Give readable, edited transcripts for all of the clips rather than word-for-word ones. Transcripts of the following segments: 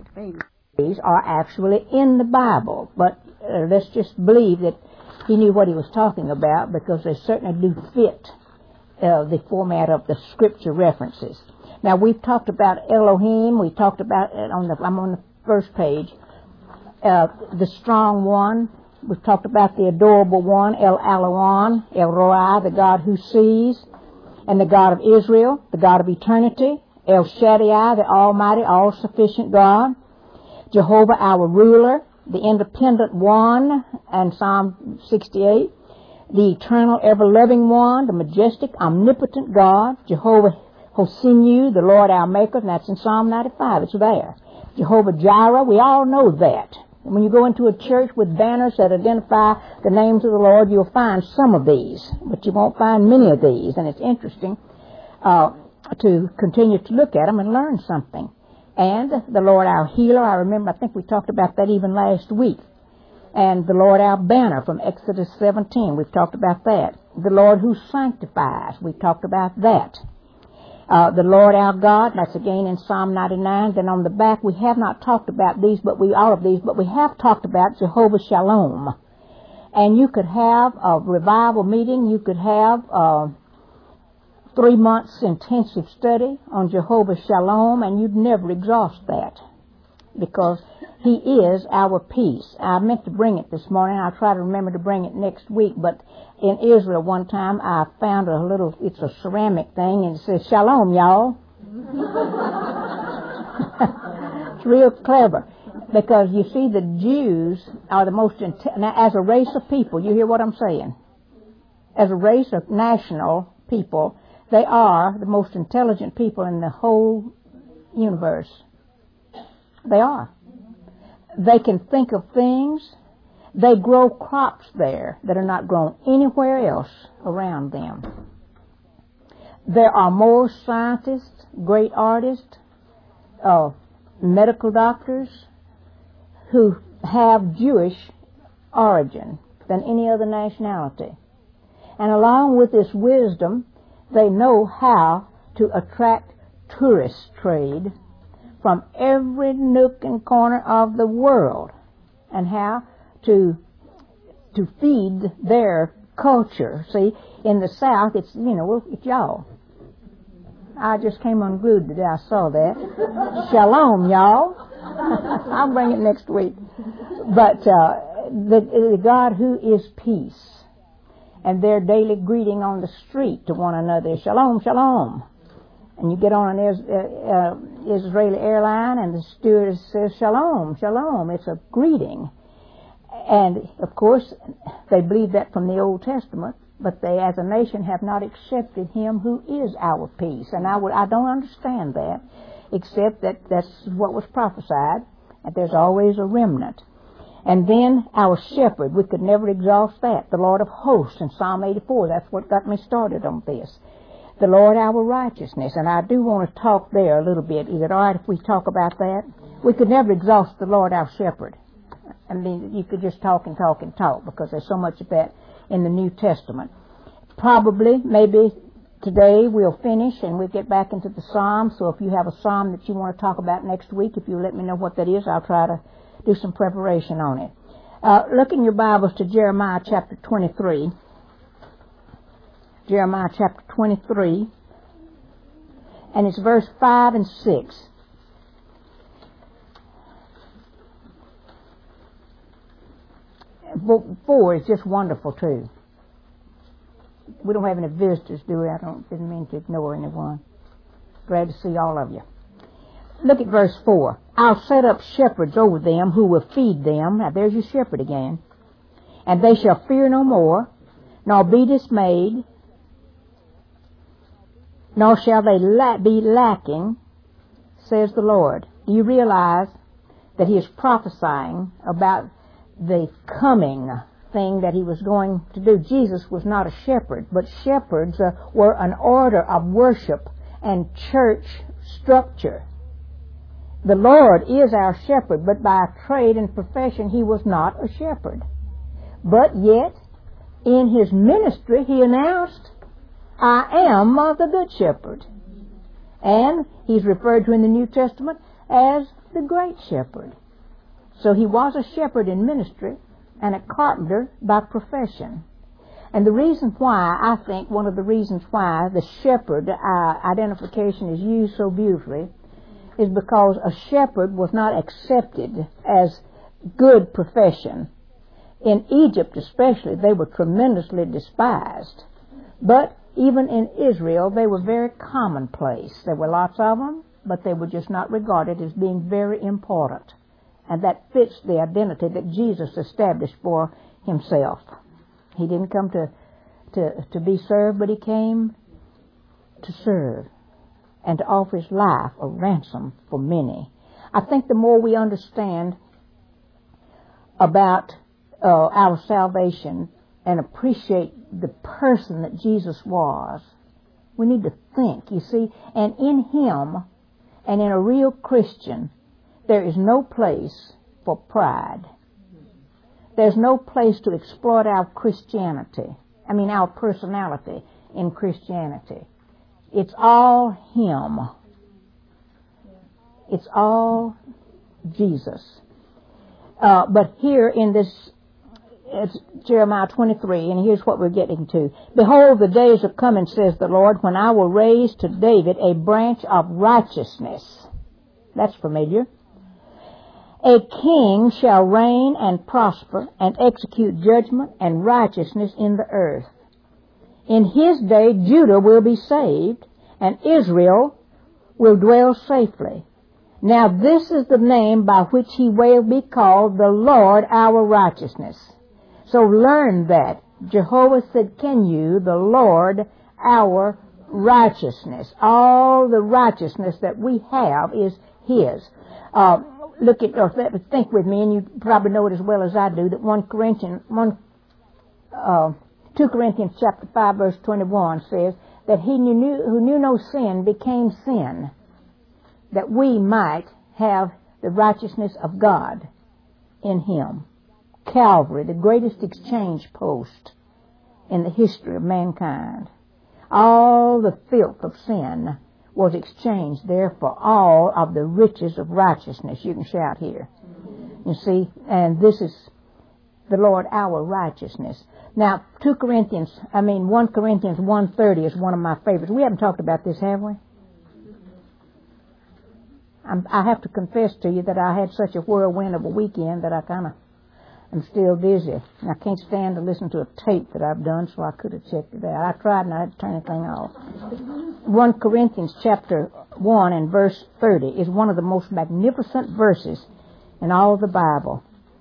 These are actually in the Bible, but let's just believe that he knew what he was talking about, because they certainly do fit the format of the scripture references. Now, we've talked about Elohim. We talked about it I'm on the first page. The strong one. We've talked about the adorable one, El Alawan, El Roi, the God who sees, and the God of Israel, the God of eternity, El Shaddai, the almighty, all-sufficient God, Jehovah, our ruler, the independent one, and Psalm 68, the eternal, ever-loving one, the majestic, omnipotent God, Jehovah Hosinu, the Lord our maker, and that's in Psalm 95. It's there. Jehovah Jireh, we all know that. When you go into a church with banners that identify the names of the Lord, you'll find some of these, but you won't find many of these. And it's interesting to continue to look at them and learn something. And the Lord our healer, I think we talked about that even last week. And the Lord our banner from Exodus 17, we've talked about that. The Lord who sanctifies, we've talked about that. The Lord our God, that's again in Psalm 99. Then on the back, we have not talked about these, all of these, but we have talked about Jehovah Shalom. And you could have a revival meeting, you could have 3 months intensive study on Jehovah Shalom, and you'd never exhaust that, because he is our peace. I meant to bring it this morning. I'll try to remember to bring it next week, but in Israel one time I found it's a ceramic thing, and it says, Shalom, y'all. It's real clever, because you see, the Jews are the most, now as a race of people, you hear what I'm saying? As a race of national people, they are the most intelligent people in the whole universe. They are. They can think of things. They grow crops there that are not grown anywhere else around them. There are more scientists, great artists, medical doctors who have Jewish origin than any other nationality. And along with this wisdom, they know how to attract tourist trade from every nook and corner of the world, and how to feed their culture. See, in the South, it's y'all. I just came unglued today. I saw that. Shalom, y'all. I'll bring it next week. But the God who is peace, and their daily greeting on the street to one another is Shalom, Shalom. And you get on an Israeli airline, and the stewardess says, Shalom, Shalom. It's a greeting. And, of course, they believe that from the Old Testament, but they, as a nation, have not accepted him who is our peace. And I don't understand that, except that that's what was prophesied, and there's always a remnant. And then our shepherd, we could never exhaust that. The Lord of hosts in Psalm 84, that's what got me started on this. The Lord our righteousness, and I do want to talk there a little bit. Is it all right if we talk about that? We could never exhaust the Lord our shepherd. I mean, you could just talk and talk and talk, because there's so much of that in the New Testament. Probably, maybe today we'll finish and we'll get back into the Psalms. So if you have a Psalm that you want to talk about next week, if you let me know what that is, I'll try to do some preparation on it. Look in your Bibles to Jeremiah chapter 23. Jeremiah chapter 23, and it's verse 5 and 6. Four is just wonderful too. We don't have any visitors, do we? Didn't mean to ignore anyone. Glad to see all of you. Look at verse 4. I'll set up shepherds over them who will feed them. Now there's your shepherd again. And they shall fear no more, nor be dismayed, nor shall they be lacking, says the Lord. Do you realize that he is prophesying about the coming thing that he was going to do? Jesus was not a shepherd, but shepherds were an order of worship and church structure. The Lord is our shepherd, but by trade and profession he was not a shepherd. But yet, in his ministry, he announced, I am the good shepherd. And he's referred to in the New Testament as the great shepherd. So he was a shepherd in ministry and a carpenter by profession. And the reason why, I think, one of the reasons why the shepherd identification is used so beautifully is because a shepherd was not accepted as good profession. In Egypt especially, they were tremendously despised. But even in Israel, they were very commonplace. There were lots of them, but they were just not regarded as being very important. And that fits the identity that Jesus established for himself. He didn't come to be served, but he came to serve and to offer his life a ransom for many. I think the more we understand about our salvation and appreciate the person that Jesus was, we need to think, you see, and in him and in a real Christian, there is no place for pride. There's no place to exploit our our personality in Christianity. It's all him. It's all Jesus. But here in this, it's Jeremiah 23, and here's what we're getting to. Behold, the days are coming, says the Lord, when I will raise to David a branch of righteousness. That's familiar. A king shall reign and prosper and execute judgment and righteousness in the earth. In his day Judah will be saved, and Israel will dwell safely. Now this is the name by which he will be called, the Lord our righteousness. So learn that. Jehovah Tsidkenu, the Lord our righteousness. All the righteousness that we have is his. Think with me, and you probably know it as well as I do, that 2 Corinthians chapter 5 verse 21 says that he who knew no sin became sin, that we might have the righteousness of God in him. Calvary, the greatest exchange post in the history of mankind. All the filth of sin was exchanged there for all of the riches of righteousness. You can shout here. You see, and this is the Lord our righteousness. Now, 1 Corinthians 1:30 is one of my favorites. We haven't talked about this, have we? I have to confess to you that I had such a whirlwind of a weekend that I kind of am still dizzy. And I can't stand to listen to a tape that I've done, so I could have checked it out. I tried and I had to turn the thing off. 1 Corinthians chapter 1 and verse 30 is one of the most magnificent verses in all of the Bible.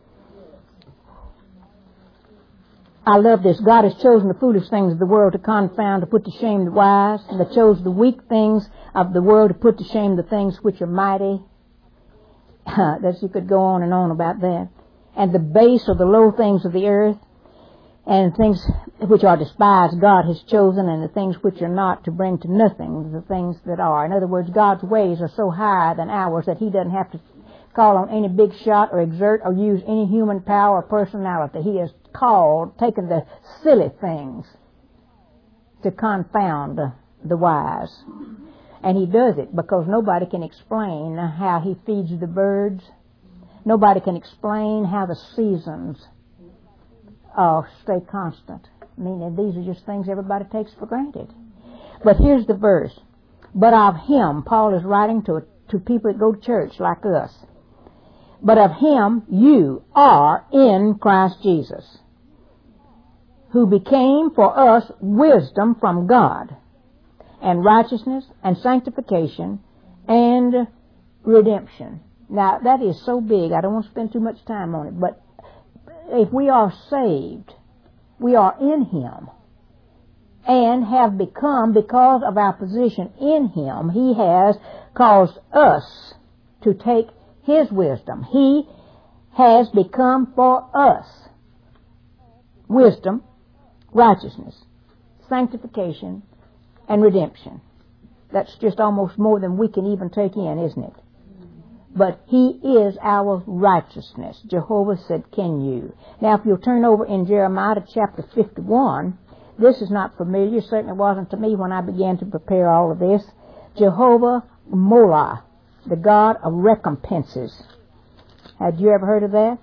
I love this. God has chosen the foolish things of the world to confound, to put to shame the wise, and that chose the weak things of the world to put to shame the things which are mighty. That you could go on and on about that. And the base of the low things of the earth, and things which are despised God has chosen, and the things which are not, to bring to nothing the things that are. In other words, God's ways are so higher than ours that he doesn't have to call on any big shot or exert or use any human power or personality. He has taken the silly things to confound the wise. And he does it because nobody can explain how he feeds the birds. Nobody can explain how the seasons stay constant. I mean, these are just things everybody takes for granted. But here's the verse. But of him, Paul is writing to people that go to church like us. But of him you are in Christ Jesus, who became for us wisdom from God, and righteousness, and sanctification, and redemption. Now, that is so big, I don't want to spend too much time on it, but if we are saved, we are in him, and have become, because of our position in him, he has caused us to take his wisdom. He has become for us wisdom, righteousness, sanctification, and redemption. That's just almost more than we can even take in, isn't it? But he is our righteousness. Jehovah Tsidkenu. Now, if you'll turn over in Jeremiah to chapter 51, this is not familiar. Certainly wasn't to me when I began to prepare all of this. Jehovah Molah. The God of recompenses. Had you ever heard of that?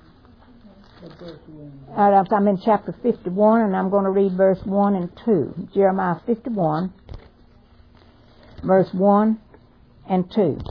I'm in chapter 51, and I'm going to read verse 1 and 2. Jeremiah 51, verse 1 and 2.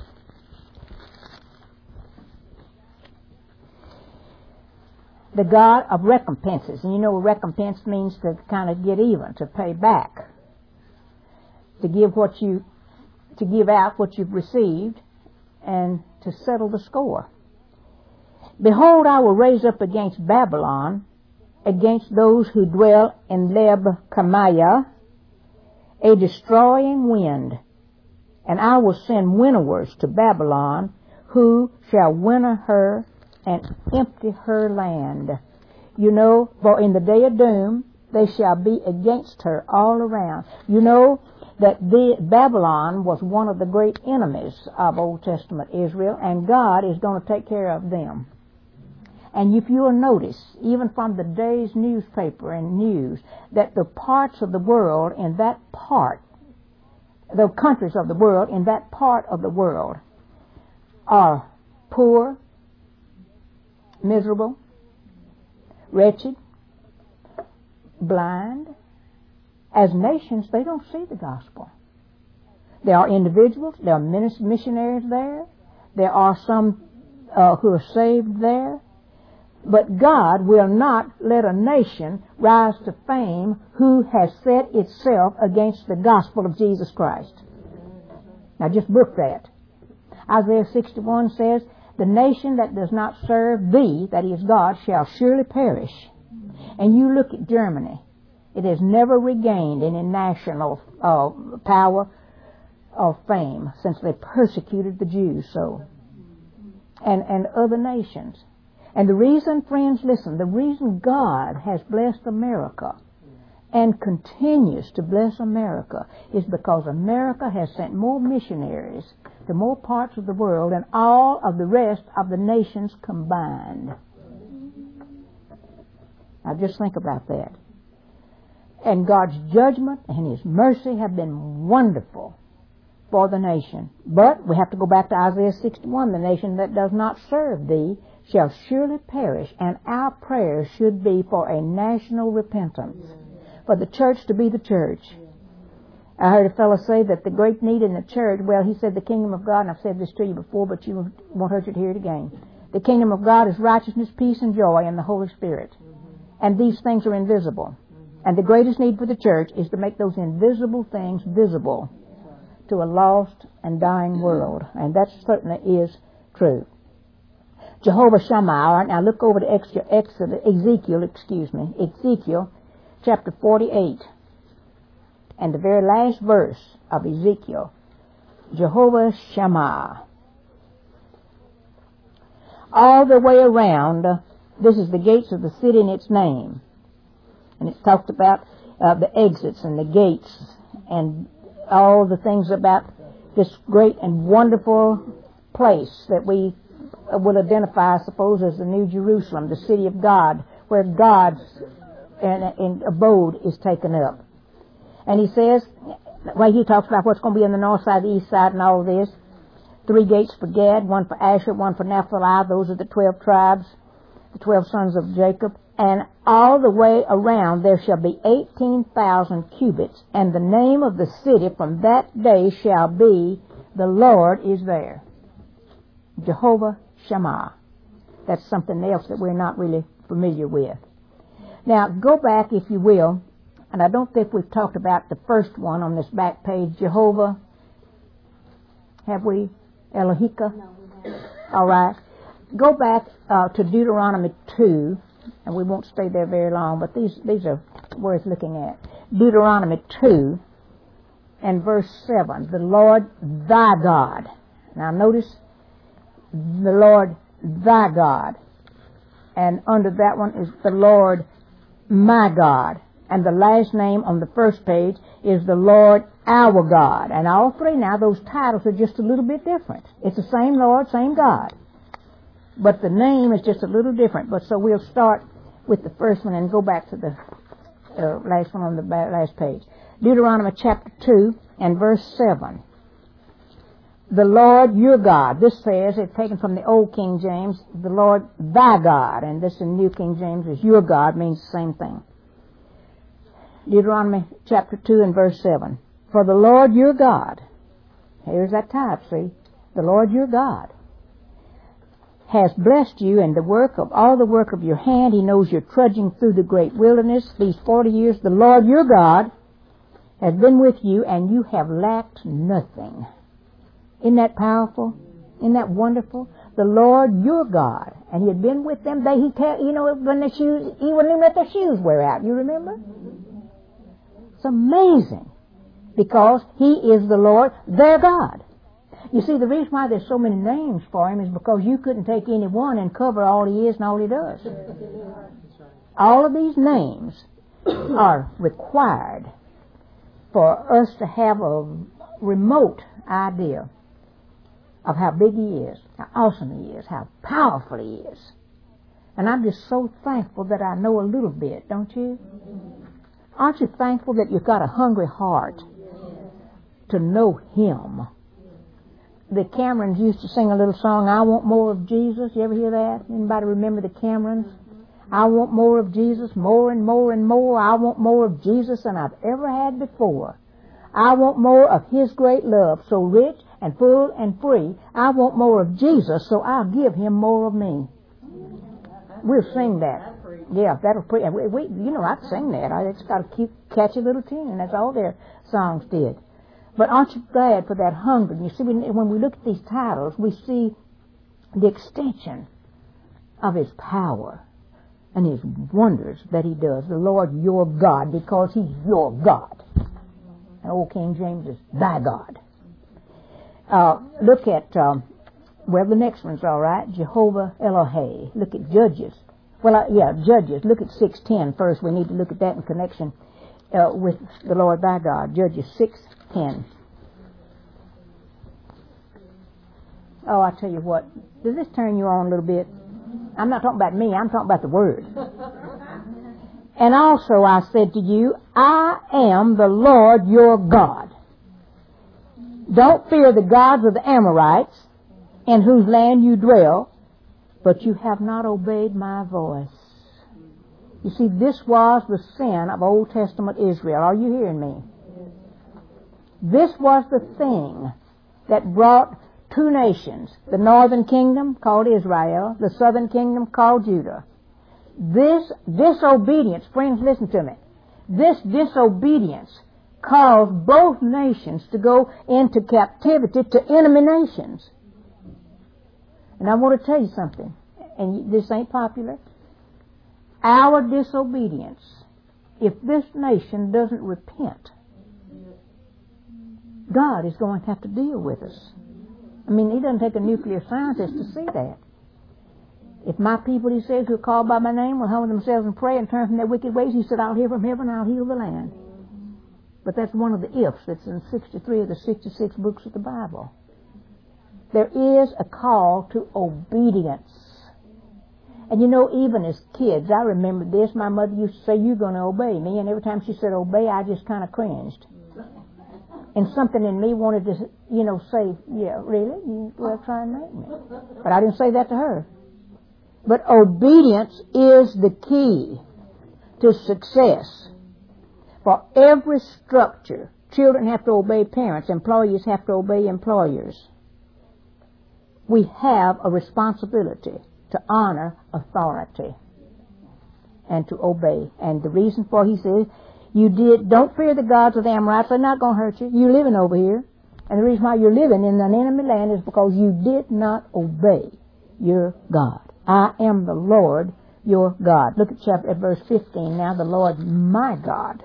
The God of recompenses. And you know recompense means to kind of get even, to pay back. To give out what you've received, and to settle the score. Behold, I will raise up against Babylon, against those who dwell in Leb-Kamaiah, a destroying wind, and I will send winnowers to Babylon, who shall winnow her and empty her land. You know, for in the day of doom they shall be against her all around. You know that Babylon was one of the great enemies of Old Testament Israel, and God is going to take care of them. And if you will notice, even from the day's newspaper and news, that the parts of the world in that part, the countries of the world in that part of the world are poor, miserable, wretched, blind. As nations, they don't see the gospel. There are individuals, there are missionaries there, there are some who are saved there, but God will not let a nation rise to fame who has set itself against the gospel of Jesus Christ. Now just book that. Isaiah 61 says, the nation that does not serve thee, that is God, shall surely perish. And you look at Germany. It has never regained any national power or fame since they persecuted the Jews so. And other nations. And the reason, friends, listen, the reason God has blessed America and continues to bless America is because America has sent more missionaries to more parts of the world than all of the rest of the nations combined. Now just think about that. And God's judgment and His mercy have been wonderful for the nation. But we have to go back to Isaiah 61. The nation that does not serve thee shall surely perish, and our prayers should be for a national repentance, for the church to be the church. I heard a fellow say that the great need in the church, well, he said the kingdom of God, and I've said this to you before, but you won't hurt you to hear it again. The kingdom of God is righteousness, peace, and joy in the Holy Spirit. And these things are invisible. And the greatest need for the church is to make those invisible things visible to a lost and dying world. And that certainly is true. Jehovah Shammah. All right, now look over to Ezekiel chapter 48. And the very last verse of Ezekiel. Jehovah Shammah. All the way around, this is the gates of the city in its name. And it's talked about the exits and the gates and all the things about this great and wonderful place that we will identify, I suppose, as the New Jerusalem, the city of God, where God's abode is taken up. And he says, well, he talks about what's going to be on the north side, the east side, and all of this. 3 gates for Gad, 1 for Asher, 1 for Naphtali. Those are the 12 tribes, the 12 sons of Jacob. And all the way around there shall be 18,000 cubits, and the name of the city from that day shall be, the Lord is there. Jehovah Shammah. That's something else that we're not really familiar with. Now, go back, if you will, and I don't think we've talked about the first one on this back page, Jehovah. Have we? Elohika? No, we haven't. All right. Go back to Deuteronomy 2, and we won't stay there very long, but these are worth looking at. Deuteronomy 2 and verse 7, the Lord thy God. Now notice, the Lord thy God. And under that one is the Lord my God. And the last name on the first page is the Lord our God. And all three now, those titles are just a little bit different. It's the same Lord, same God. But the name is just a little different. But so we'll start with the first one and go back to the last one on the last page. Deuteronomy chapter 2 and verse 7. the Lord your God. This says, it's taken from the Old King James, the Lord thy God. And this in New King James is your God, means the same thing. Deuteronomy chapter 2 and verse 7. For the Lord your God, here's that type, see? The Lord your God has blessed you in the work of all the work of your hand. He knows you're trudging through the great wilderness these 40 years. The Lord your God has been with you, and you have lacked nothing. Isn't that powerful? Isn't that wonderful? The Lord your God, and He had been with them. When the shoes, He wouldn't even let their shoes wear out. You remember? It's amazing, because He is the Lord their God. You see, the reason why there's so many names for Him is because you couldn't take any one and cover all He is and all He does. All of these names are required for us to have a remote idea of how big He is, how awesome He is, how powerful He is. And I'm just so thankful that I know a little bit, don't you? Aren't you thankful that you've got a hungry heart to know Him? The Camerons used to sing a little song, I want more of Jesus. You ever hear that? Anybody remember the Camerons? I want more of Jesus, more and more and more. I want more of Jesus than I've ever had before. I want more of His great love, so rich and full and free. I want more of Jesus, so I'll give Him more of me. We'll sing that. Yeah, that'll preach. I'd sing that. It's got a cute, catchy little tune. That's all their songs did. But aren't you glad for that hunger? And you see, when we look at these titles, we see the extension of His power and His wonders that He does. The Lord your God, because He's your God. And Old King James is thy God. Look at, the next one's all right, Jehovah Elohei. Look at Judges. Judges. Look at 6:10 first. We need to look at that in connection with the Lord thy God. Judges 6:10. Oh, I tell you what. Does this turn you on a little bit? I'm not talking about me. I'm talking about the Word. And also I said to you, I am the Lord your God. Don't fear the gods of the Amorites, in whose land you dwell, but you have not obeyed my voice. You see, this was the sin of Old Testament Israel. Are you hearing me? This was the thing that brought two nations, the northern kingdom called Israel, the southern kingdom called Judah. This disobedience, friends, listen to me. This disobedience caused both nations to go into captivity to enemy nations. And I want to tell you something, and this ain't popular. Our disobedience, if this nation doesn't repent, God is going to have to deal with us. I mean, He doesn't take a nuclear scientist to see that. If my people, He says, who are called by my name, will humble themselves and pray and turn from their wicked ways, He said, I'll hear from heaven, I'll heal the land. But that's one of the ifs that's in 63 of the 66 books of the Bible. There is a call to obedience. And even as kids, I remember this. My mother used to say, you're going to obey me. And every time she said obey, I just kind of cringed. And something in me wanted to, say, yeah, really? You will try and make me. But I didn't say that to her. But obedience is the key to success. For every structure, children have to obey parents. Employees have to obey employers. We have a responsibility to honor authority and to obey. And the reason for, He says, don't fear the gods of the Amorites. They're not going to hurt you. You're living over here. And the reason why you're living in an enemy land is because you did not obey your God. I am the Lord your God. Look at verse 15 now. The Lord my God.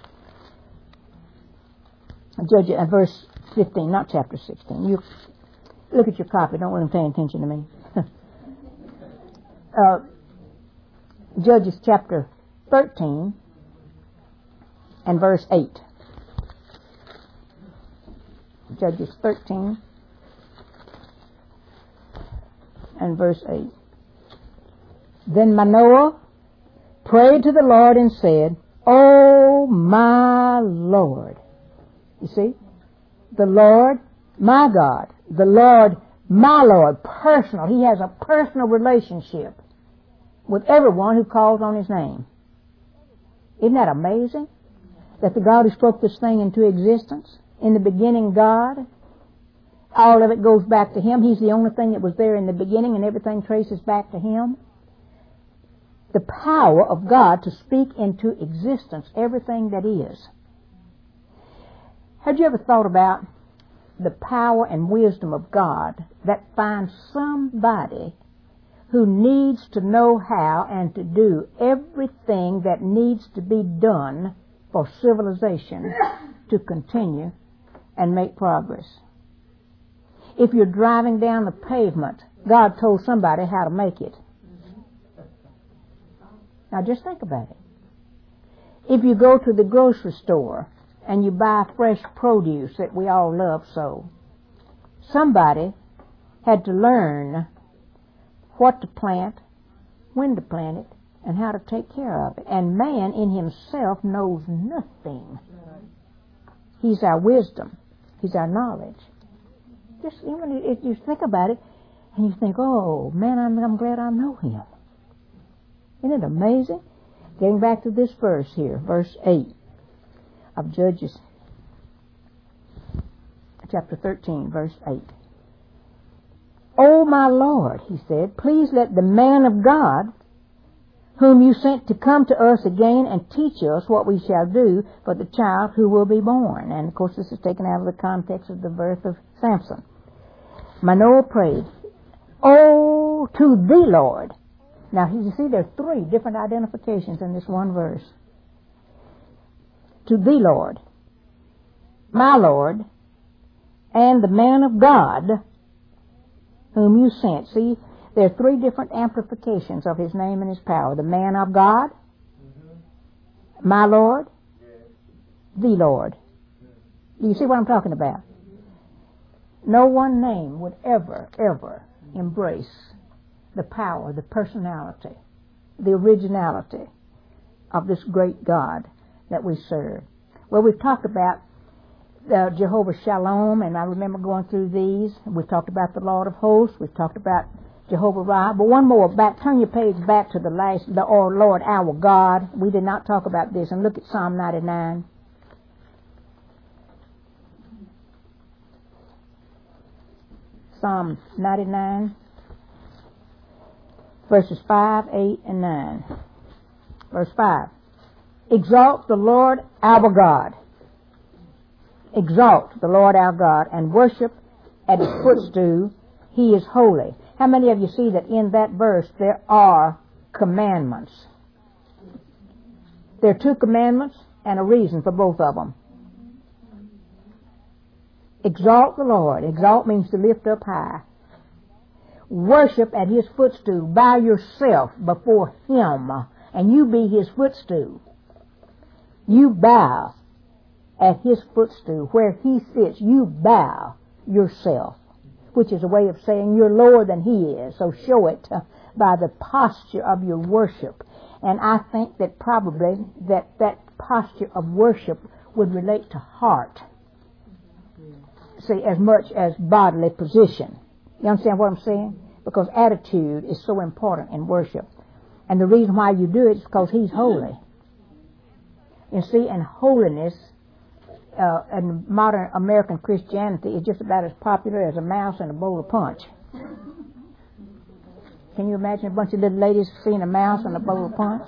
Judge at verse 15, not chapter 16. You look at your copy. Don't let them pay attention to me. Judges chapter 13 and verse 8. Judges 13 and verse 8. Then Manoah prayed to the Lord and said, Oh, my Lord. You see? The Lord, my God. The Lord, my Lord, personal. He has a personal relationship with everyone who calls on His name. Isn't that amazing? That the God who spoke this thing into existence, in the beginning God, all of it goes back to Him. He's the only thing that was there in the beginning, and everything traces back to Him. The power of God to speak into existence everything that is. Had you ever thought about the power and wisdom of God that finds somebody who needs to know how and to do everything that needs to be done for civilization to continue and make progress? If you're driving down the pavement, God told somebody how to make it. Now just think about it. If you go to the grocery store and you buy fresh produce that we all love so, somebody had to learn what to plant, when to plant it, and how to take care of it. And man in himself knows nothing. He's our wisdom. He's our knowledge. Just even if you think about it, and you think, oh, man, I'm glad I know Him. Isn't it amazing? Getting back to this verse here, verse 8 of Judges, chapter 13, verse 8. "Oh, my Lord," he said, "please let the man of God, whom you sent to come to us again and teach us what we shall do for the child who will be born." And, of course, this is taken out of the context of the birth of Samson. Manoah prayed, "Oh, to thee, Lord." Now, you see, there are three different identifications in this one verse. "To thee, Lord, my Lord, and the man of God whom you sent." See, there are three different amplifications of His name and His power. The man of God, my Lord, the Lord. Do you see what I'm talking about? No one name would ever embrace the power, the personality, the originality of this great God that we serve. Well, we've talked about Jehovah Shalom, and I remember going through these. We've talked about the Lord of Hosts. We've talked about Jehovah Ra. But one more, turn your page back to the Lord our God. We did not talk about this. And look at Psalm 99. Psalm 99, verses 5, 8, and 9. Verse 5. "Exalt the Lord our God. Exalt the Lord our God, and worship at His footstool. He is holy." How many of you see that in that verse there are commandments? There are two commandments and a reason for both of them. Exalt the Lord. Exalt means to lift up high. Worship at His footstool. Bow yourself before Him, and you be His footstool. You bow at His footstool. Where He sits, you bow yourself, which is a way of saying you're lower than He is. So show it by the posture of your worship. And I think that probably that posture of worship would relate to heart, see, as much as bodily position. You understand what I'm saying? Because attitude is so important in worship. And the reason why you do it is because He's holy. You see, and holiness in modern American Christianity is just about as popular as a mouse in a bowl of punch. Can you imagine a bunch of little ladies seeing a mouse in a bowl of punch?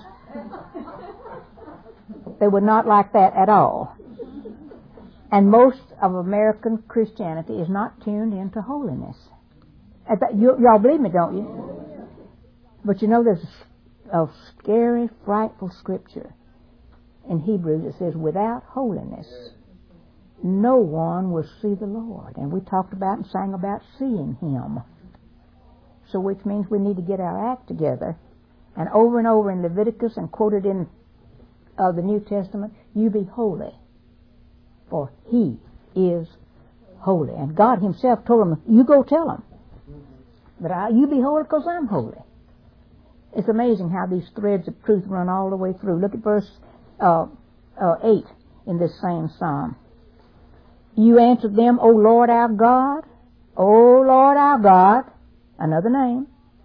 They would not like that at all. And most of American Christianity is not tuned into holiness. Y'all believe me, don't you? But you know, there's a scary, frightful scripture in Hebrews that says, "Without holiness, no one will see the Lord." And we talked about and sang about seeing Him. So which means we need to get our act together. And over in Leviticus and quoted in the New Testament, "You be holy, for He is holy." And God Himself told them, "You go tell them that you be holy because I'm holy." It's amazing how these threads of truth run all the way through. Look at verse 8 in this same psalm. "You answered them, O Lord our God, O Lord our God, another name,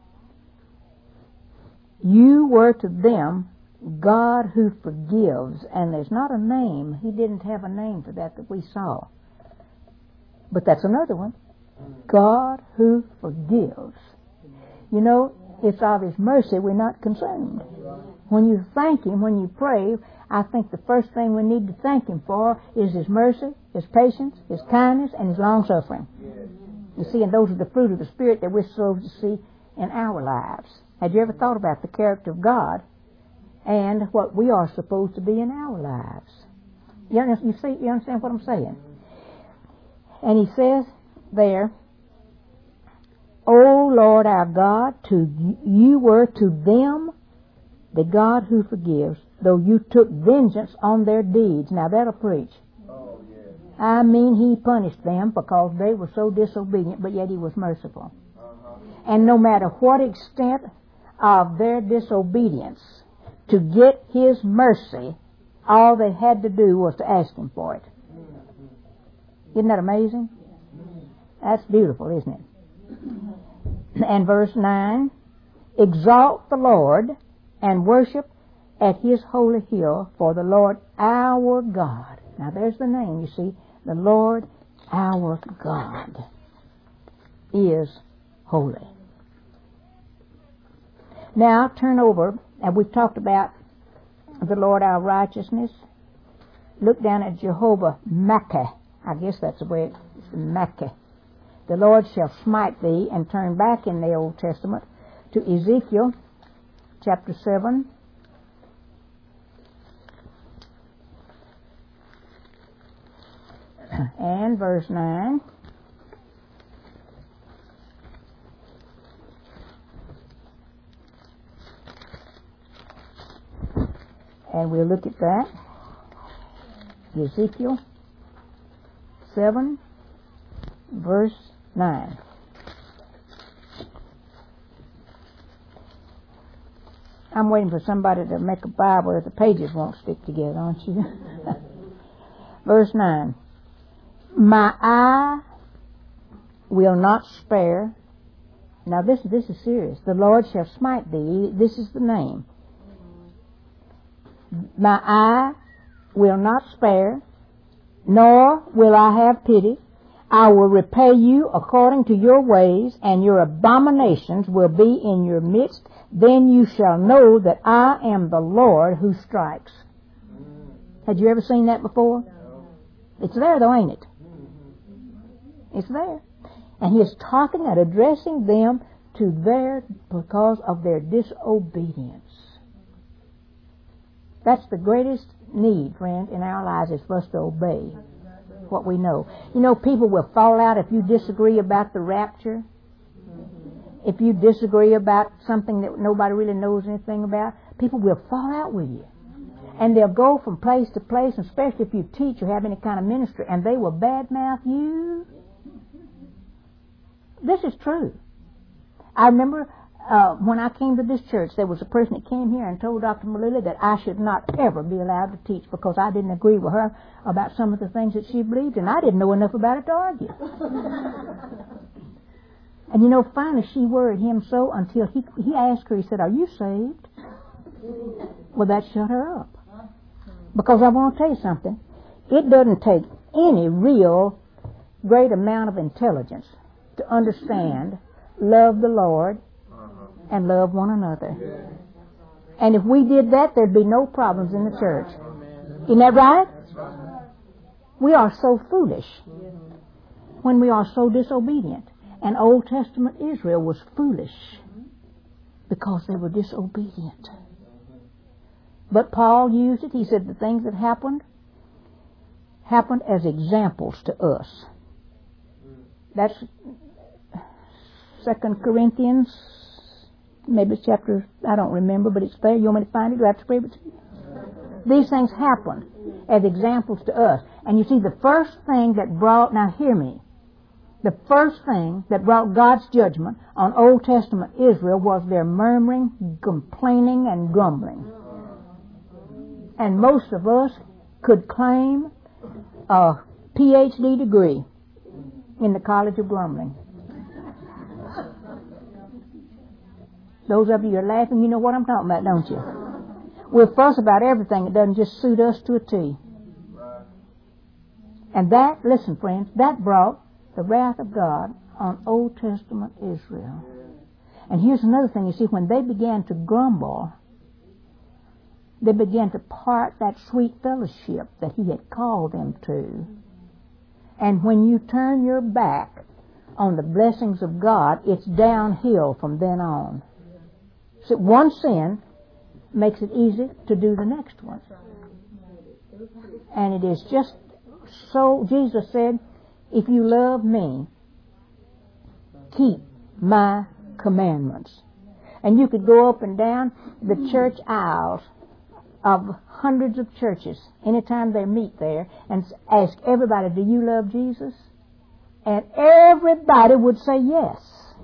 you were to them God who forgives. And there's not a name. He didn't have a name for that we saw. But that's another one. God who forgives. You know, it's of His mercy we're not consumed. When you thank Him, when you pray, I think the first thing we need to thank Him for is His mercy, His patience, His kindness, and His long-suffering. You see, and those are the fruit of the Spirit that we're supposed to see in our lives. Had you ever thought about the character of God and what we are supposed to be in our lives? You understand what I'm saying? And He says there, O Lord our God, you were to them the God who forgives, though you took vengeance on their deeds. Now that'll preach. Oh, yeah. I mean, He punished them because they were so disobedient, but yet He was merciful. And no matter what extent of their disobedience, to get His mercy, all they had to do was to ask Him for it. Isn't that amazing? That's beautiful, isn't it? And verse 9, exalt the Lord and worship at His holy hill, for the Lord our God. Now there's the name, you see. The Lord our God is holy. Now turn over, and we've talked about the Lord our righteousness. Look down at Jehovah Makkah. I guess that's the way it's Makkah. The Lord shall smite thee, and turn back in the Old Testament to Ezekiel chapter 7. And verse 9. And we'll look at that. Ezekiel 7, verse 9. I'm waiting for somebody to make a Bible that the pages won't stick together, aren't you? Verse 9. My eye will not spare. Now this is serious. The Lord shall smite thee. This is the name. My eye will not spare, nor will I have pity. I will repay you according to your ways, and your abominations will be in your midst. Then you shall know that I am the Lord who strikes. Had you ever seen that before? No. It's there though, ain't it? It's there. And He is talking and addressing them because of their disobedience. That's the greatest need, friend, in our lives, is for us to obey what we know. You know, people will fall out if you disagree about the rapture. If you disagree about something that nobody really knows anything about, people will fall out with you. And they'll go from place to place, especially if you teach or have any kind of ministry, and they will badmouth you. This is true. I remember when I came to this church, there was a person that came here and told Dr. Malili that I should not ever be allowed to teach because I didn't agree with her about some of the things that she believed, and I didn't know enough about it to argue. And you know, finally she worried him so until he asked her, he said, are you saved? Well, that shut her up. Because I want to tell you something. It doesn't take any real great amount of intelligence to understand, love the Lord, and love one another. And if we did that, there'd be no problems in the church. Isn't that right? We are so foolish when we are so disobedient. And Old Testament Israel was foolish because they were disobedient. But Paul used it. He said the things that happened as examples to us. That's 2 Corinthians, maybe it's chapter, I don't remember, but it's there. You want me to find it? Do I have to read it to you? These things happened as examples to us. And you see, the first thing that brought, now hear me, the first thing that brought God's judgment on Old Testament Israel was their murmuring, complaining, and grumbling. And most of us could claim a PhD degree in the college of grumbling. Those of you who are laughing, you know what I'm talking about, don't you? We'll fuss about everything that doesn't just suit us to a T. And that, listen friends, that brought the wrath of God on Old Testament Israel. And here's another thing, you see, when they began to grumble, they began to part that sweet fellowship that He had called them to. And when you turn your back on the blessings of God, it's downhill from then on. So one sin makes it easy to do the next one. And it is just so, Jesus said, if you love me, keep my commandments. And you could go up and down the church aisles of hundreds of churches anytime they meet there and ask everybody, do you love Jesus? And everybody would say yes.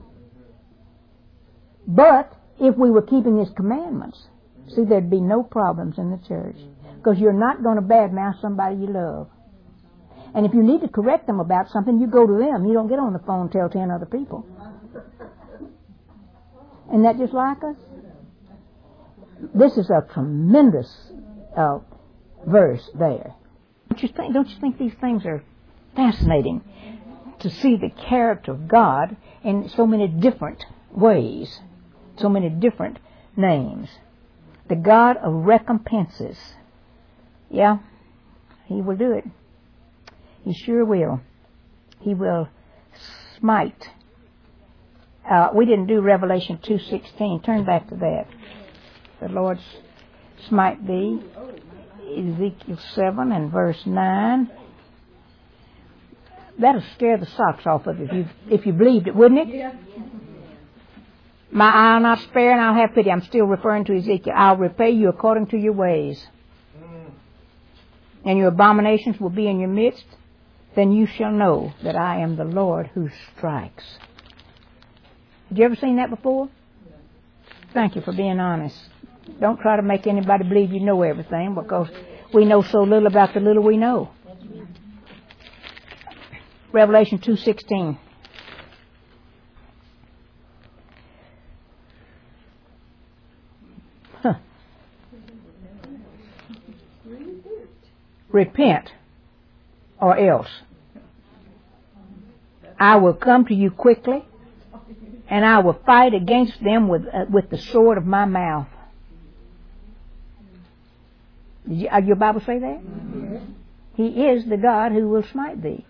But if we were keeping His commandments, see, there'd be no problems in the church, because you're not going to badmouth somebody you love. And if you need to correct them about something, you go to them. You don't get on the phone and tell 10 other people. Isn't that just like us? This is a tremendous verse there. Don't you think these things are fascinating? To see the character of God in so many different ways, so many different names. The God of recompenses. Yeah, He will do it. He sure will. He will smite. We didn't do Revelation 2:16. Turn back to that. The Lord smite thee. Ezekiel 7 and verse 9. That'll scare the socks off of you if you believed it, wouldn't it? Yeah. My eye will not spare and I'll have pity. I'm still referring to Ezekiel. I'll repay you according to your ways. And your abominations will be in your midst. Then you shall know that I am the Lord who strikes. Have you ever seen that before? Thank you for being honest. Don't try to make anybody believe you know everything, because we know so little about the little we know. Revelation 2:16. Repent, or else I will come to you quickly, and I will fight against them with the sword of my mouth. Did your Bible say that? Mm-hmm. He is the God who will smite thee.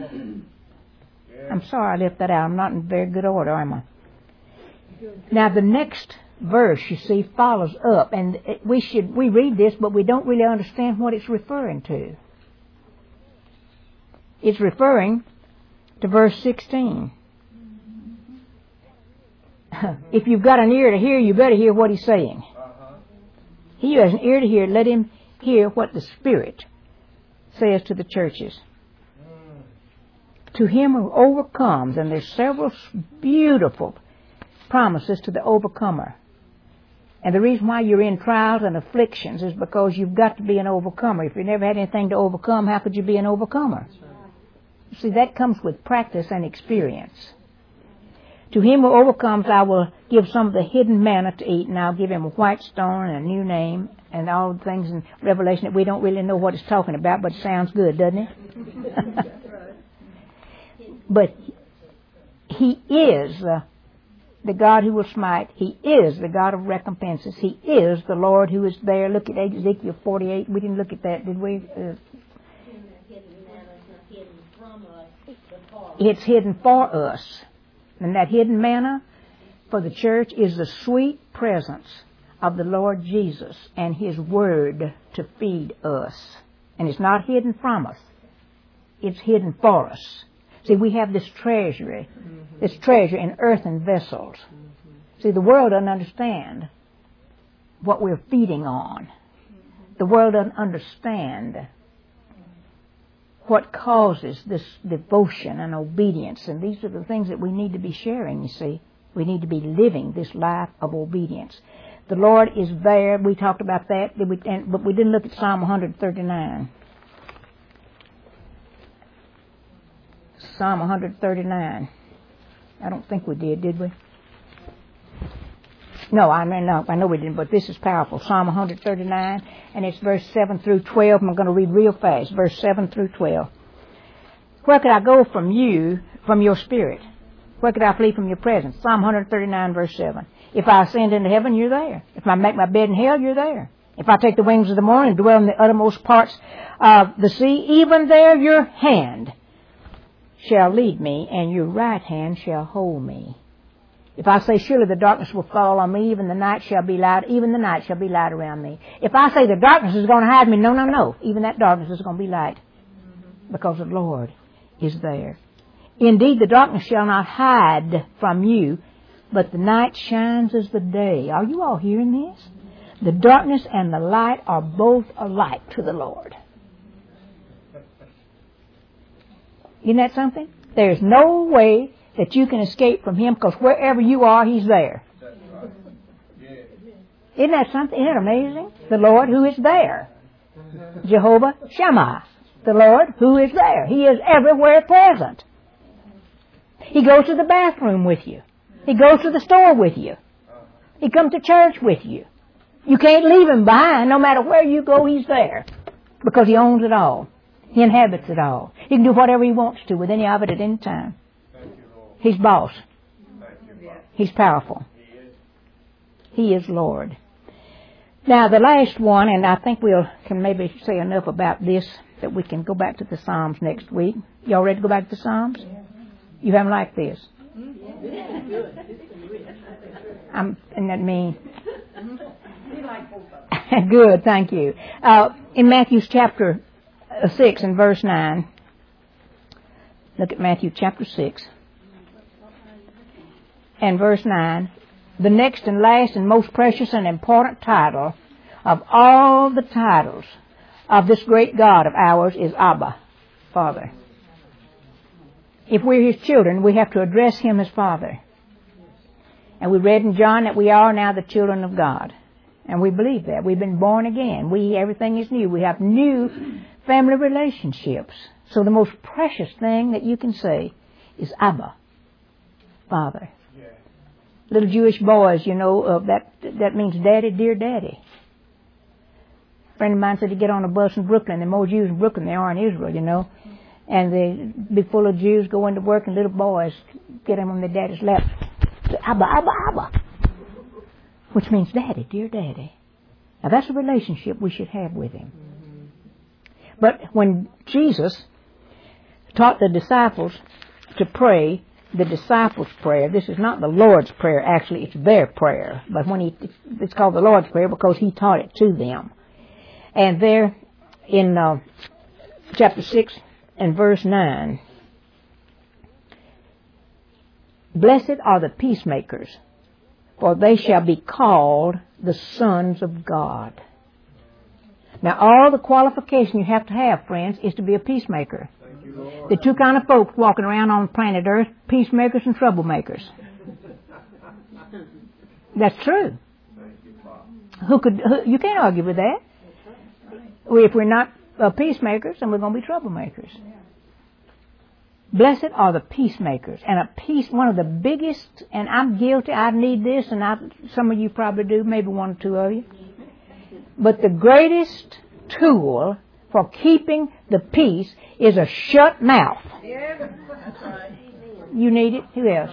I'm sorry I left that out. I'm not in very good order, am I? Now the next verse, you see, follows up, and we read this, but we don't really understand what it's referring to. It's referring to verse 16. If you've got an ear to hear, you better hear what He's saying. He who has an ear to hear, let him hear what the Spirit says to the churches. To him who overcomes, and there's several beautiful promises to the overcomer. And the reason why you're in trials and afflictions is because you've got to be an overcomer. If you never had anything to overcome, how could you be an overcomer? See, that comes with practice and experience. To him who overcomes, I will give some of the hidden manna to eat, and I'll give him a white stone and a new name, and all the things in Revelation that we don't really know what it's talking about, but it sounds good, doesn't it? But He is the God who will smite. He is the God of recompenses. He is the Lord who is there. Look at Ezekiel 48. We didn't look at that, did we? It's hidden for us. And that hidden manna for the church is the sweet presence of the Lord Jesus and His Word to feed us. And it's not hidden from us. It's hidden for us. See, we have this treasure in earthen vessels. See, the world doesn't understand what we're feeding on. The world doesn't understand what causes this devotion and obedience. And these are the things that we need to be sharing, you see. We need to be living this life of obedience. The Lord is there. We talked about that, but we didn't look at Psalm 139. Psalm 139. I don't think we did we? No, I know we didn't, but this is powerful. Psalm 139, and it's verse 7 through 12. I'm going to read real fast, verse 7 through 12. Where could I go from you, from your spirit? Where could I flee from your presence? Psalm 139, verse 7. If I ascend into heaven, you're there. If I make my bed in hell, you're there. If I take the wings of the morning and dwell in the uttermost parts of the sea, even there your hand shall lead me, and your right hand shall hold me. If I say, surely the darkness will fall on me, even the night shall be light around me. If I say the darkness is going to hide me, no. Even that darkness is going to be light, because the Lord is there. Indeed, the darkness shall not hide from you, but the night shines as the day. Are you all hearing this? The darkness and the light are both alike to the Lord. Isn't that something? There's no way that you can escape from Him, because wherever you are, He's there. Isn't that something? Isn't it amazing? The Lord who is there. Jehovah Shammah. The Lord who is there. He is everywhere present. He goes to the bathroom with you. He goes to the store with you. He comes to church with you. You can't leave Him behind. No matter where you go, He's there. Because He owns it all. He inhabits it all. He can do whatever He wants to with any of it at any time. He's boss. He's powerful. He is Lord. Now the last one, and I think we can maybe say enough about this, that we can go back to the Psalms next week. Y'all ready to go back to the Psalms? You haven't liked this? Isn't that mean? Good, thank you. In Matthew chapter 6 and verse 9, look at Matthew chapter 6 and verse 9, the next and last and most precious and important title of all the titles of this great God of ours is Abba, Father. If we're His children, we have to address Him as Father. And we read in John that we are now the children of God. And we believe that. We've been born again. Everything is new. We have new family relationships. So the most precious thing that you can say is Abba, Father. Yeah. Little Jewish boys, that means Daddy, dear Daddy. A friend of mine said to get on a bus in Brooklyn. There are more Jews in Brooklyn than there are in Israel, And they'd be full of Jews going to work, and little boys get them on their daddy's lap. Say, Abba, Abba, Abba. Which means Daddy, dear Daddy. Now that's a relationship we should have with Him. But when Jesus taught the disciples to pray the disciples' prayer, this is not the Lord's Prayer, actually, it's their prayer. But it's called the Lord's Prayer because He taught it to them. And there in chapter 6 and verse 9, blessed are the peacemakers, for they shall be called the sons of God. Now, all the qualification you have to have, friends, is to be a peacemaker. The two kind of folks walking around on planet Earth, peacemakers and troublemakers. That's true. You can't argue with that. If we're not peacemakers, then we're going to be troublemakers. Blessed are the peacemakers. And one of the biggest, and I'm guilty, I need this, and some of you probably do, maybe one or two of you. But the greatest tool for keeping the peace is a shut mouth. You need it? Who else?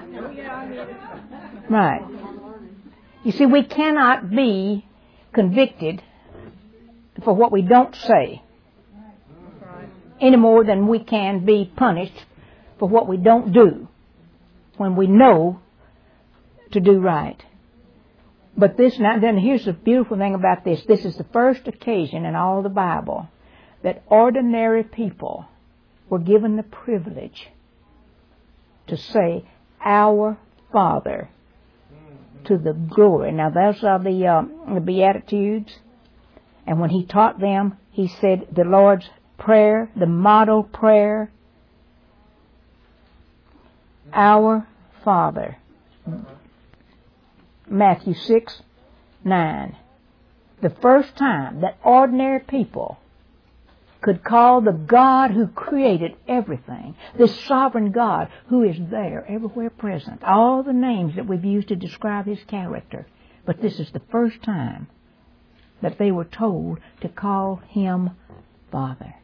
Right. You see, we cannot be convicted for what we don't say any more than we can be punished for what we don't do when we know to do right. But then here's the beautiful thing about this. This is the first occasion in all the Bible that ordinary people were given the privilege to say, Our Father, to the glory. Now, those are the Beatitudes. And when He taught them, He said the Lord's Prayer, the model prayer, Our Father. Matthew 6:9. The first time that ordinary people could call the God who created everything, this sovereign God who is there, everywhere present, all the names that we've used to describe His character. But this is the first time that they were told to call Him Father.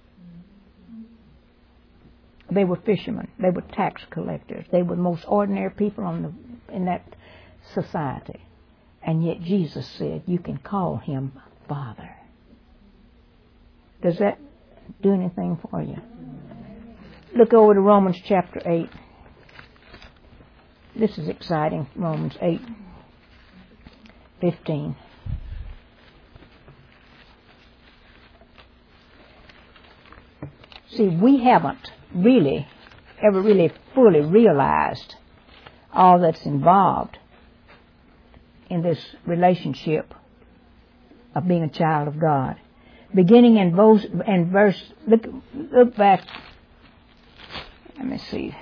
They were fishermen. They were tax collectors. They were the most ordinary people in that society. And yet Jesus said, you can call Him Father. Does that do anything for you? Look over to Romans chapter 8. This is exciting. Romans 8:15. See, we haven't ever really fully realized all that's involved in this relationship of being a child of God. Beginning in verse, look back, let me see,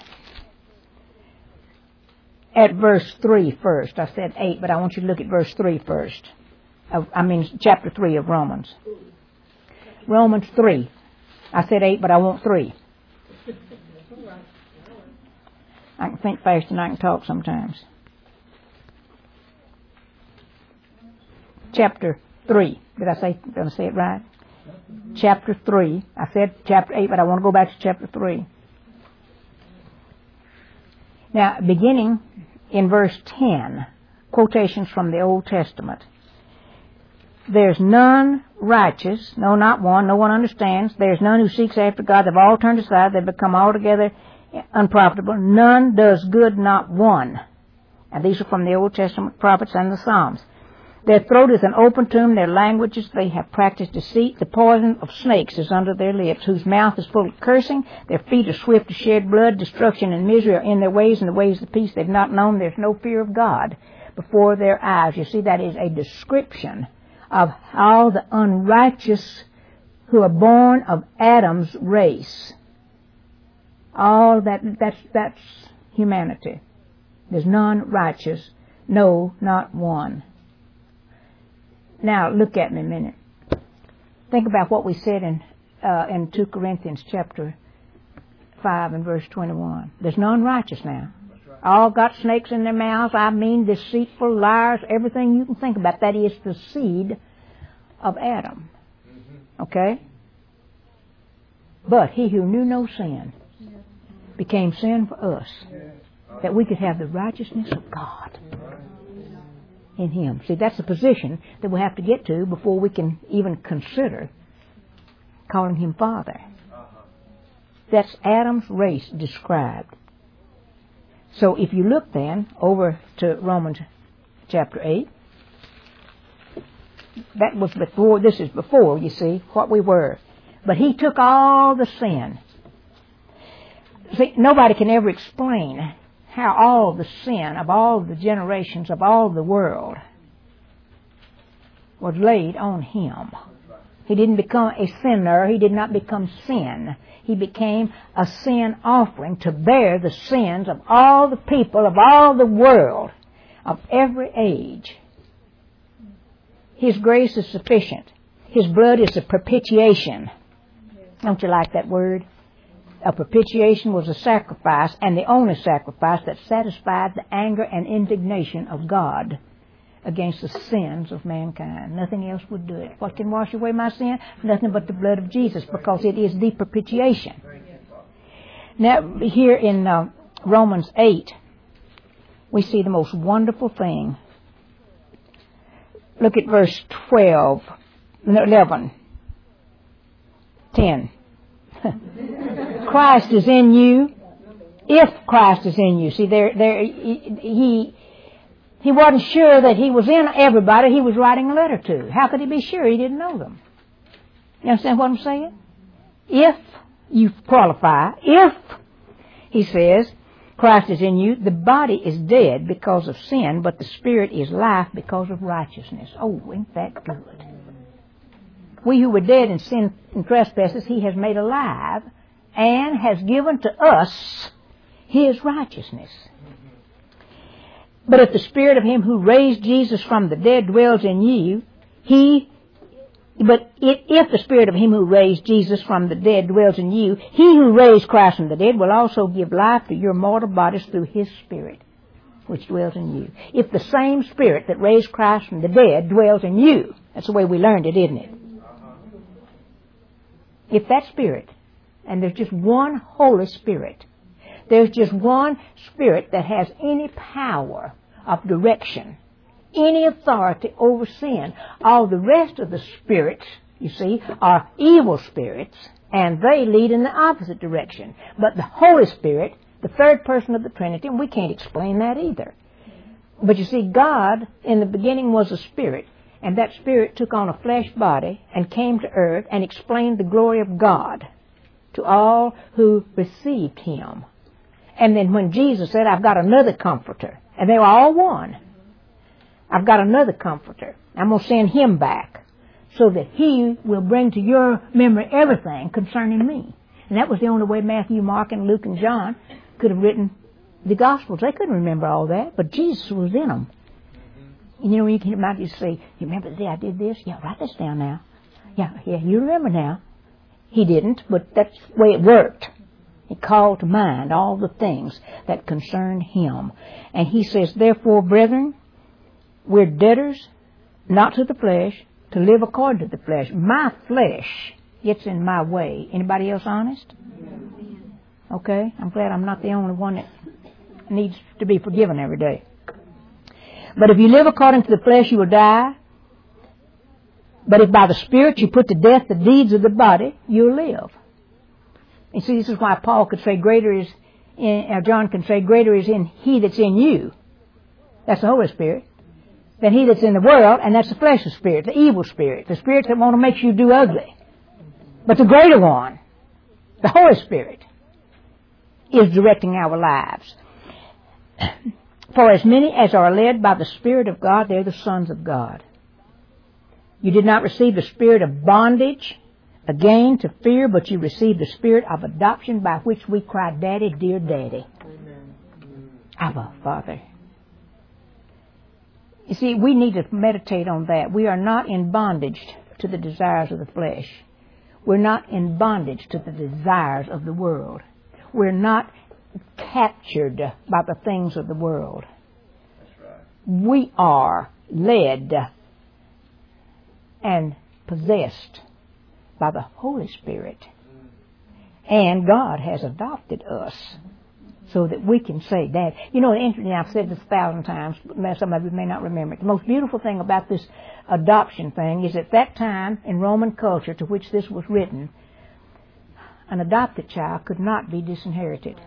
at verse 3 first. I said 8, but I want you to look at verse 3 first. Chapter 3 of Romans. Romans 3. I said 8, but I want 3. I can think fast and I can talk sometimes. Chapter 3. Did I say it right? Chapter 3. I said chapter 8, but I want to go back to chapter 3. Now, beginning in verse 10, quotations from the Old Testament. There's none righteous, no, not one. No one understands. There's none who seeks after God. They've all turned aside. They've become altogether unprofitable. None does good, not one. And these are from the Old Testament prophets and the Psalms. Their throat is an open tomb. Their languages, they have practiced deceit. The poison of snakes is under their lips, whose mouth is full of cursing. Their feet are swift to shed blood. Destruction and misery are in their ways, and the ways of peace they've not known. There's no fear of God before their eyes. You see, that is a description of all the unrighteous who are born of Adam's race. All that's humanity. There's none righteous, no, not one. Now, look at me a minute. Think about what we said in 2 Corinthians chapter 5 and verse 21. There's none righteous now. All got snakes in their mouths. Deceitful, liars, everything you can think about. That is the seed of Adam. Okay? But he who knew no sin became sin for us, that we could have the righteousness of God in Him. See, that's the position that we have to get to before we can even consider calling Him Father. That's Adam's race described. So if you look then over to Romans chapter 8, that was before, this is before, you see, what we were. But He took all the sin. See, nobody can ever explain how all the sin of all the generations of all the world was laid on Him. He didn't become a sinner. He did not become sin. He became a sin offering to bear the sins of all the people of all the world, of every age. His grace is sufficient. His blood is a propitiation. Don't you like that word? A propitiation was a sacrifice, and the only sacrifice that satisfied the anger and indignation of God against the sins of mankind. Nothing else would do it. What can wash away my sin? Nothing but the blood of Jesus, because it is the propitiation. Now, here in Romans 8, we see the most wonderful thing. Look at verse 11, 10. Christ is in you. If Christ is in you. See, he wasn't sure that He was in everybody He was writing a letter to. How could He be sure? He didn't know them. You understand what I'm saying? If you qualify, if, he says, Christ is in you, the body is dead because of sin, but the spirit is life because of righteousness. Oh, ain't that good? We who were dead in sin and trespasses, He has made alive and has given to us His righteousness. But if the Spirit of Him who raised Jesus from the dead dwells in you, He But if the Spirit of Him who raised Jesus from the dead dwells in you, He who raised Christ from the dead will also give life to your mortal bodies through His Spirit, which dwells in you. If the same Spirit that raised Christ from the dead dwells in you, that's the way we learned it, isn't it? If that Spirit, and there's just one Holy Spirit, there's just one Spirit that has any power of direction, any authority over sin. All the rest of the spirits, you see, are evil spirits, and they lead in the opposite direction. But the Holy Spirit, the third person of the Trinity, and we can't explain that either. But you see, God in the beginning was a spirit, and that spirit took on a flesh body and came to earth and explained the glory of God to all who received Him. And then when Jesus said, I've got another comforter, and they were all one, I've got another comforter. I'm going to send Him back so that He will bring to your memory everything concerning me. And that was the only way Matthew, Mark, and Luke, and John could have written the Gospels. They couldn't remember all that, but Jesus was in them. And you know, you might just say, you remember the day I did this? Yeah, write this down now. Yeah, you remember now. He didn't, but that's the way it worked. He called to mind all the things that concern Him. And He says, therefore, brethren, we're debtors, not to the flesh, to live according to the flesh. My flesh gets in my way. Anybody else honest? Okay, I'm glad I'm not the only one that needs to be forgiven every day. But if you live according to the flesh, you will die. But if by the Spirit you put to death the deeds of the body, you'll live. And see, this is why Paul could say, John can say, greater is in He that's in you. That's the Holy Spirit. Than he that's in the world, and that's the fleshly spirit, the evil spirit, the spirit that want to make you do ugly. But the greater one, the Holy Spirit, is directing our lives. For as many as are led by the Spirit of God, they're the sons of God. You did not receive the spirit of bondage, again to fear, but you received the spirit of adoption by which we cry, Daddy, dear Daddy. Abba, Father. You see, we need to meditate on that. We are not in bondage to the desires of the flesh. We're not in bondage to the desires of the world. We're not captured by the things of the world. That's right. We are led and possessed by the Holy Spirit. And God has adopted us so that we can say, Dad. You know, I've said this 1,000 times, but some of you may not remember it. The most beautiful thing about this adoption thing is at that time in Roman culture to which this was written, an adopted child could not be disinherited.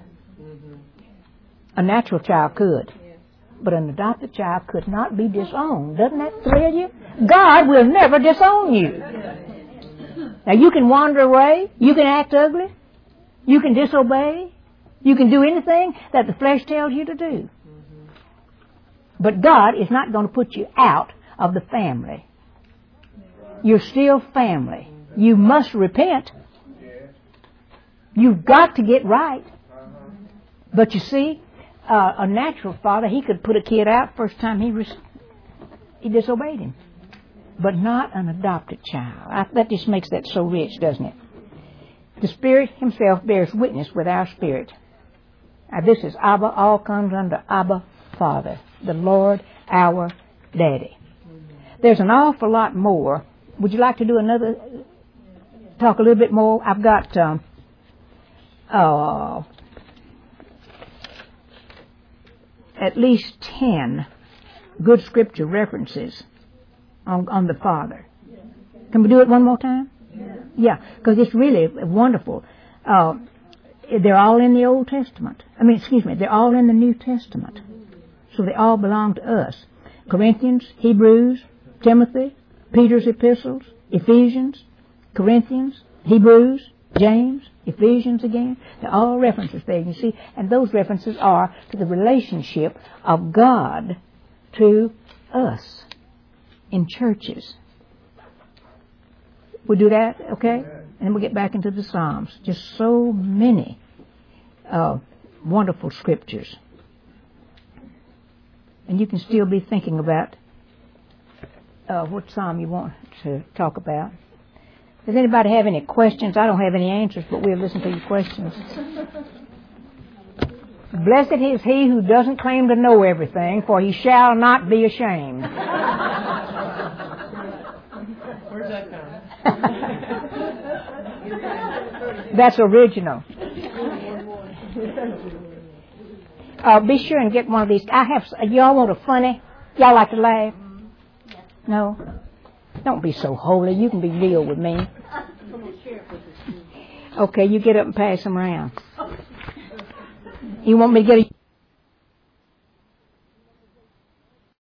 A natural child could. But an adopted child could not be disowned. Doesn't that thrill you? God will never disown you. Now, you can wander away. You can act ugly. You can disobey. You can do anything that the flesh tells you to do. But God is not going to put you out of the family. You're still family. You must repent. You've got to get right. But you see, a natural father, he could put a kid out first time he disobeyed him. But not an adopted child. That just makes that so rich, doesn't it? The Spirit Himself bears witness with our spirit. Now, this is Abba. All comes under Abba, Father, the Lord, our Daddy. There's an awful lot more. Would you like to do talk a little bit more? I've got at least 10 good scripture references on the Father. Can we do it one more time? Yeah, because it's really wonderful. They're all in the Old Testament. They're all in the New Testament. So they all belong to us. Corinthians, Hebrews, Timothy, Peter's epistles, Ephesians, Corinthians, Hebrews, James, Ephesians again. They're all references there, you see. And those references are to the relationship of God to us in churches. We'll do that, okay? And then we'll get back into the Psalms. Just so many wonderful scriptures. And you can still be thinking about what psalm you want to talk about. Does anybody have any questions? I don't have any answers, but we'll listen to your questions. Blessed is he who doesn't claim to know everything, for he shall not be ashamed. Where's that from? That's original. Be sure and get one of these. Y'all want a funny? Y'all like to laugh? No? Don't be so holy. You can be real with me. Okay, you get up and pass them around. You want me to get a...